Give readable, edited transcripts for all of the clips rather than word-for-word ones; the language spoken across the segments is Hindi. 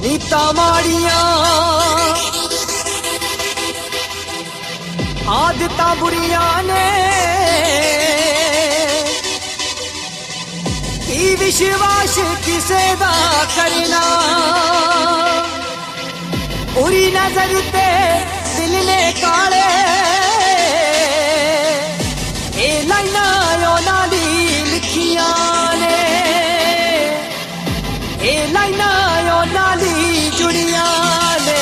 नीता माड़िया आदतां बुरियां ने की विश्वास किसे दा करना बुरी नजर ते दिल ने काले ए लाइना योना दी लिखियां ने ए लाइना योना दी जुड़ियां ने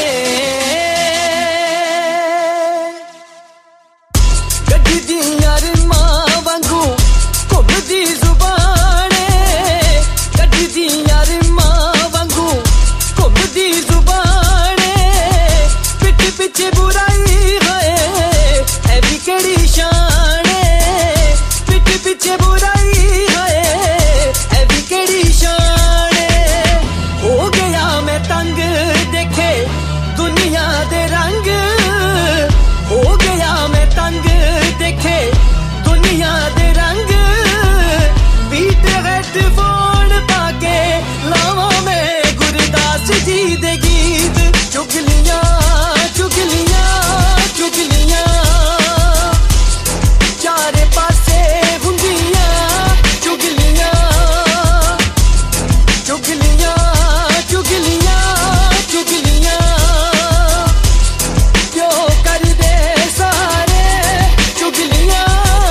गड्डी दियां रिमां वांगू घुमदी जुबान गड्डी दियां रिमां वांगू घुमदी जुबान पिठ पिछे बुराई है ऐ भी केड़ी शान पिठ पिछे बुराई है ऐ भी केड़ी शान हो गया मैं तंग देखे दुनिया दे रंग हो गया मैं तंग देखे दुनिया दे रंग बीट हेडफोन पाके लावा मैं गुरदास जी दे गीत चुगलियां चुगलियां चुगलियां चारे पासे हुंदियां चुगलियां चुगलियां चुगलियां चुगलियां क्यों कर दे सारे चुगलियां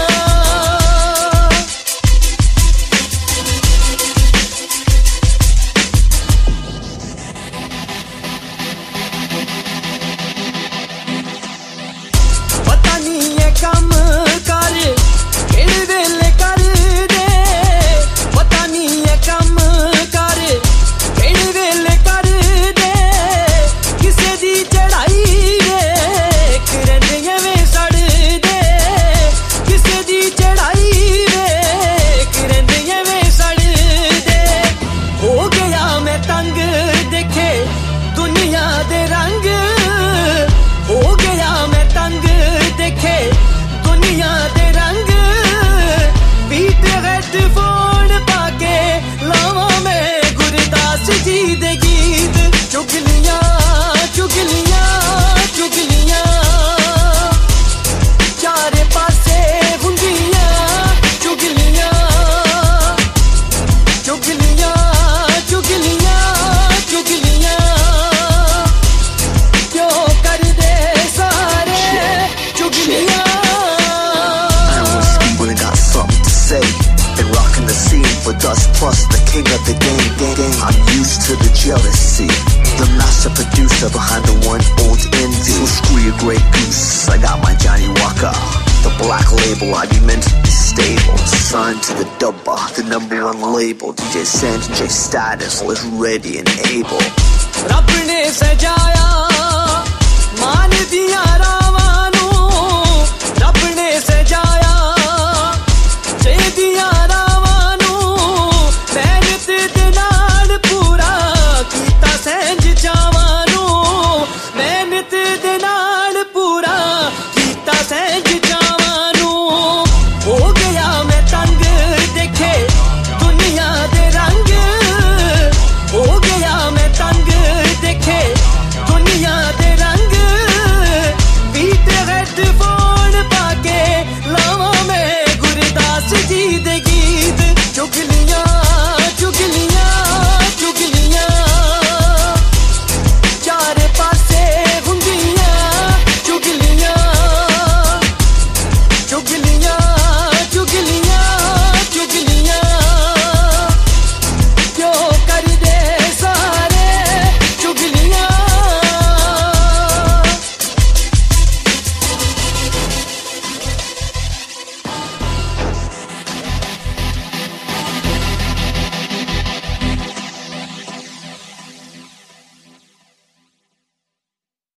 पता नहीं ये कम कर केड़े वेले कर दे पता नहीं ये कम कर केड़े वेले कर दे किसे दी चढ़ाई वेख रंदियां वे सड़ दे किसे दी चढ़ाई वेख रंदियां वे सड़ दे हो गया मैं तंग देखे दुनिया दे रंग हो गया मैं तंग देखे दुनिया दे रंग बीट हेडफोन पाके लावा मैं गुरदास जी दे गीत चुगलियां चुगलियां चुगलियां चारे पासे हुंदियां चुगलियां चुगलियां चुगलियां चुगलियां क्यों कर दे सारे चुगलियां When I got something to say, been rocking the scene with us plus the king of the game. I'm used to the jealousy, the master producer behind the one old indie. So screw your Grey Goose, I got my Johnny Walker, the black label. I be mentally stable, signed to the dubba, the #1 label. DJ Sanj, J Status was ready and able. रब ने सजाया मान दिया